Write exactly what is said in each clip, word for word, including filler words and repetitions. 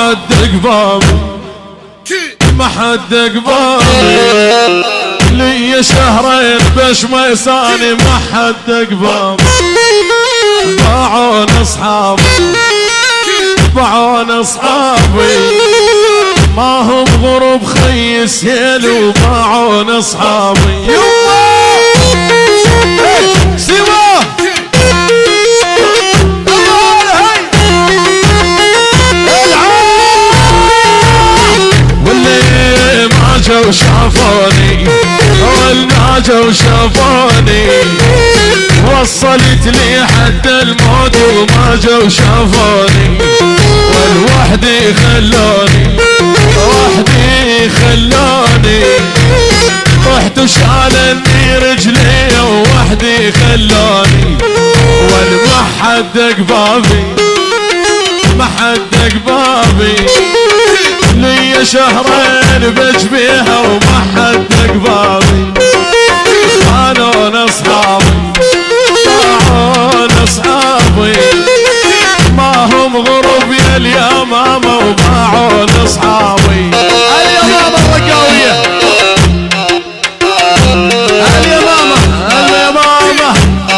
حد قبابي ما حد قبابي لي شهرين بش ميساني ما حد قبابي باعون اصحابي باعون اصحابي ما هم غرب خي سهيل وباعون اصحابي سوا واللي ما جو شافوني واللي جو شافوني وصلت لي حد الموت وما جو شافوني والوحدي خلوني وحدي خلوني رحت وشالني رجلي ووحدي خلوني والما حد قبابي ما حد قبابي لي شهرين بجبيها وما حد قبابي خانون اصحابي باعون اصحابي ما هم غرب يا اليمامة وباعون اصحابي اليمامة الرقاوية اليمامة اليمامة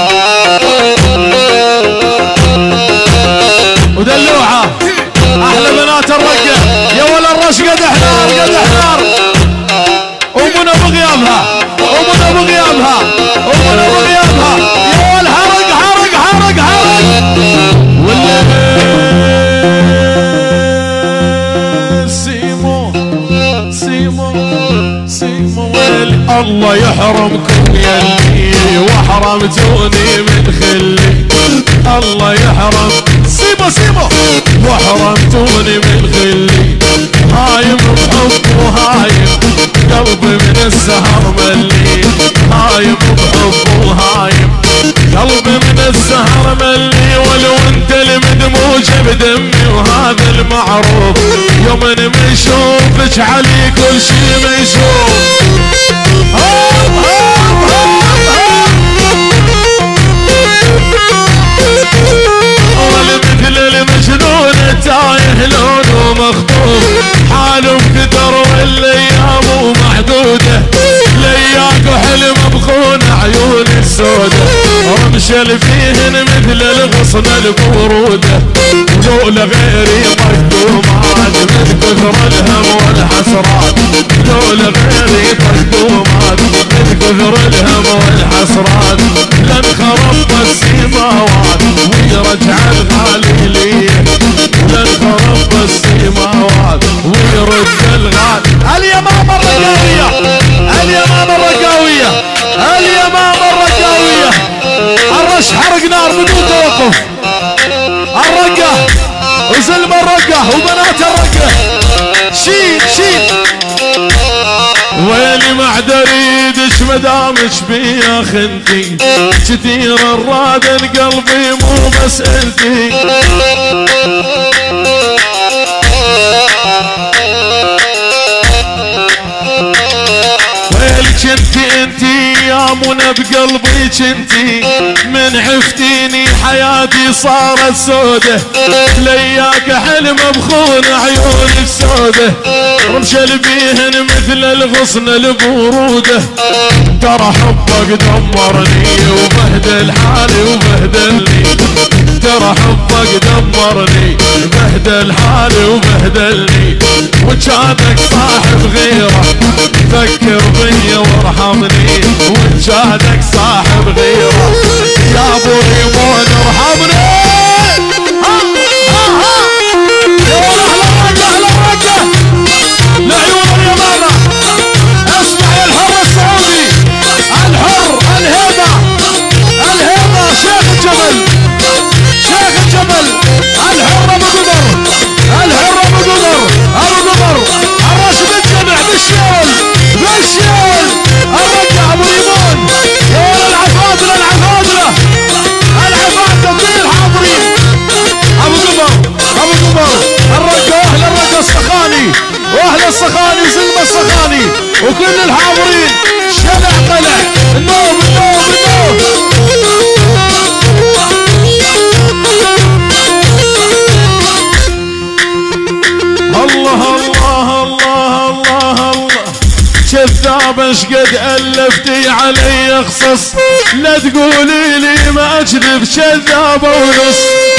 ودلوعة احلى بنات الرقة يا ولا الرش قد حنار قد حنار ومنى بغيابها ومنى بغيابها ومنى بغيابها يا ولا حرق حرق حرق حرق سيمو سيمو سيمو الله يحرمكم يلي وحرمتوني من خلي الله يحرم سيمو سيمو وحرمتوني من خلي هايم بحب وهايم قلبي من السهر ملي هايم بحب وهايم قلبي من السهر ملي ولو انت المدموج بدمي وهذا المعروف يوم ما يشوفك علي كل شي ما يشوف هوب هوب هوب والمثل المجنون تايه لونه مخطوف حاله بكدر والايام محدوده لياك وحلم بخون عيون السوده رمشل فيهن مثل الغصن البروده ولولا غيري مقدومات من كثر الهم والحسرات لولا غيري مقدومات من كثر الهم والحسرات لانخرب السماوات ويرجع الغالي لي لانخرب السماوات ويرد الغالي اليمامة الرقاوية اليمامة الرقاوية اليمامة الرقاوية الرش حرق نار بدون توقف الرقة وزلم الرقة وبنات الرقة شيل شيل ويلي ما دريدش مدامش بيا خنتي كثير الرادن قلبي مو مسألتي كنتي انتي يا منى بقلبي كنتي من عفتيني حياتي صارت سودة لياك حلم بخون عيون السودة رمشل بيهن مثل الغصن البرودة ترى حبك دمرني وبهدل حالي وبهدلني ترى حبك دمرني بهدل حالي وبهدلني وجانك صاحب غيره فكر بي وارحمني وجانك صاحب غيره يا ابو ريمون ارحمني ها ها ها يا اهلا اهلا اهلا لعيون اليمامة اسمع يا الحر السعودي الحر الهيبة الهيبة شيخ الجبل شيخ الجبل الحر ابو قدر الحر ابو قدر ابو قدر الرش بالجمع بالشيل بالشيل الرجع ابو ريمون يا العفاضله العفاضله العفاضله كل الحاضرين ابو قمر ابو قمر الرجع واهل الرجع السخاني واهل السخاني زلمه السخاني وكل الحاضرين شلع قلع النوم النوم النوم بابا شقد ألفتي علي خصص، لا تقولي لي ما أكذب كذابة ونص.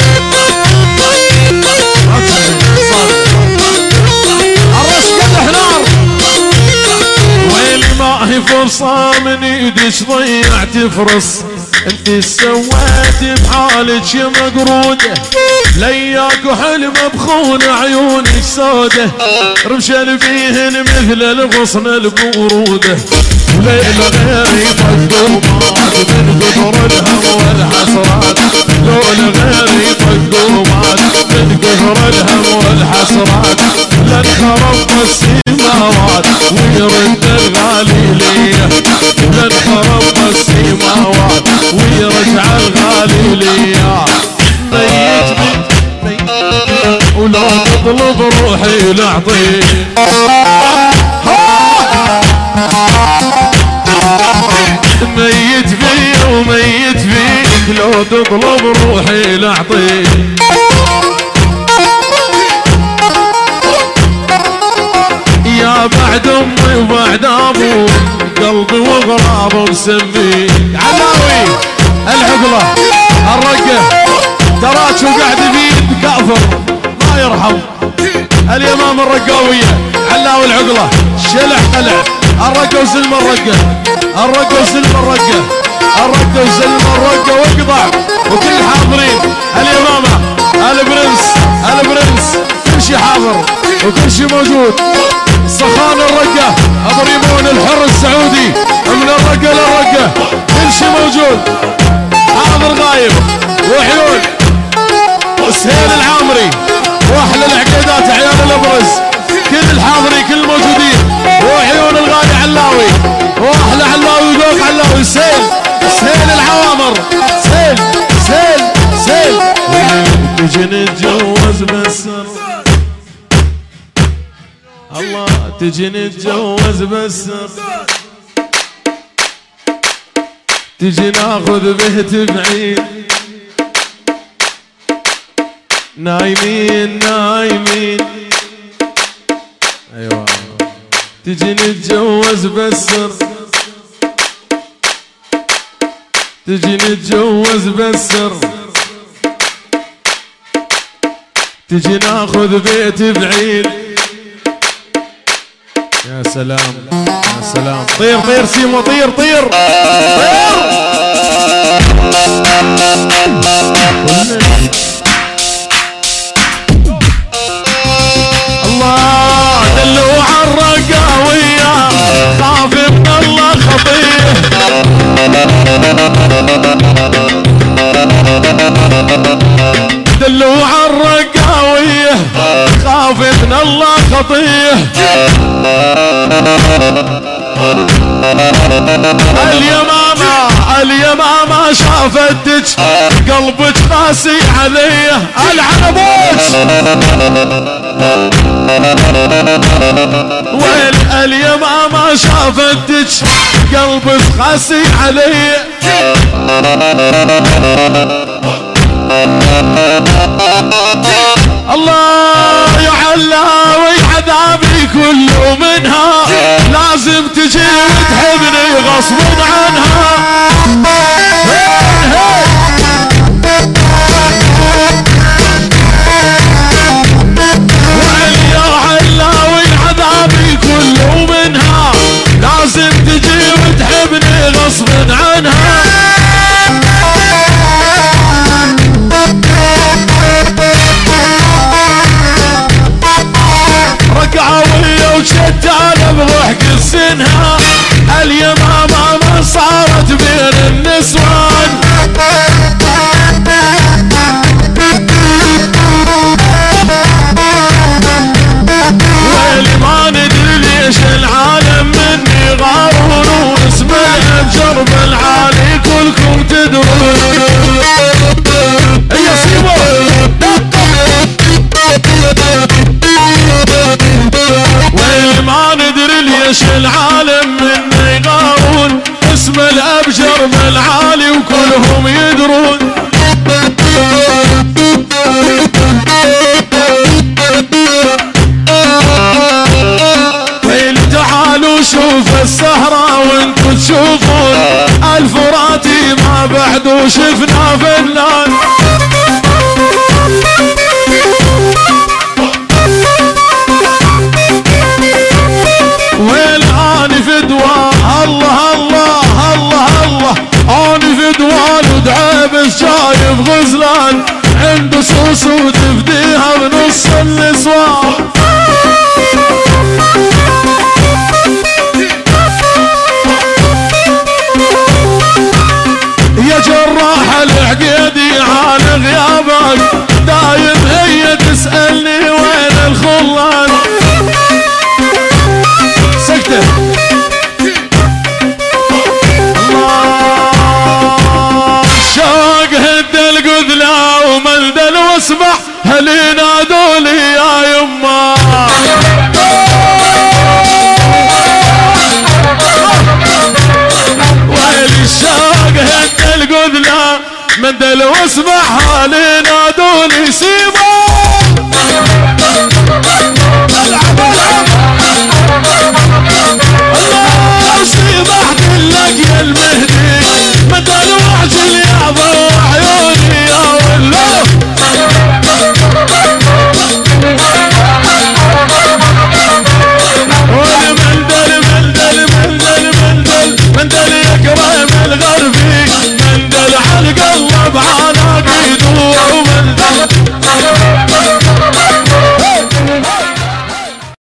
الرش قدح نار، ويلي ما هي فرصة من ايدك ضيعت فرص. انت سويت بحالك يا مقرودة، لياك وحلم بخون عيونك سودة، رمشل فيهن مثل الغصن البرودة. وليل غيري طقومات من قدر الهم والحسرات، لون غيري طقومات من قدر الهم والحسرات. لن خرب السماوات ويرد الغالي ليه، لن خرب السماوات ويرجع الغالي ليه. ميت ميت ولو تطلب روحي لأعطيه، ميت فيا وميت فيك لو تطلب روحي لأعطيه. يا بعد امي وبعد ابوي قلبي وغراب مسميك. علاوي العقله الرقه تراك وقعد بيد كافر ما يرحم. اليمام الرقاويه علاوي العقله شلح قلع الرقه وسلم الرقه، الرقه وسلم الرقه، الرقه وسلم الرقه واقطع. وكل الحاضرين اليمامه البرنس البرنس كل شي حاضر وكل شي موجود. سخان الرقة ابو ريمون الحر السعودي من الرقة للرقة كل شي موجود حاضر غايب. وعيون وسهيل العامري واحلى العقيدات عيال الابرز كل الحاضرين كل الموجودين. وعيون الغالي علاوي واحلى علاوي ذوق علاوي. سهيل سهيل العوامر سهيل سهيل سهيل. تجي نتجوز بس الله تجي نتجوز بس، تجي ناخذ بيت بعيد. نايمين نايمين ايوه تجي نتجوز بس، تجي نتجوز بس، تجي ناخذ بيت بعيد. يا سلام يا سلام. طير طير سيمو طير طير طير. الله دلوا عالرقاوية خاف من الله خطيه. دلوا عالرقاوية خاف من الله خطيه. اليمامة اليمامة شافتك قلبك قاسي عليه. العنبوش ويل اليمامة شافتك قلبك قاسي عليه. الله يا علاوي عذابي كله منها، لازم تجي وتحبني غصب عنها. ويل يا علاوي عذابي كله منها، لازم تجي وتحبني غصب عنها. رقعوية وشتالة بضحك السنها، اليمامة ما صارت بين النسوان. ويلي ما ندري ليش العالم مني غارون، واسم الابجر بالعالي كلكم تدرون. يا سيبو ويلي ما ندري ليش العالم مني غارون، اسم الابجر بالعالي وكلهم يدرون. ويلي تعالوا شوف السهرة وشفنا فنان والآن فدوى الله الله الله الله اني فدوان ودعابس شايف غزلان عنده صوص وتفديها بنص النسوان يا جراح العقيدي عن غيابك دايم هي تسألني وين الخلان سكتة الله الشوق هد القذلة ومندل واسمح هل ينادولي يا يما ويلي الشوق هد القذلة مندل واسمح هل ينادولي سيما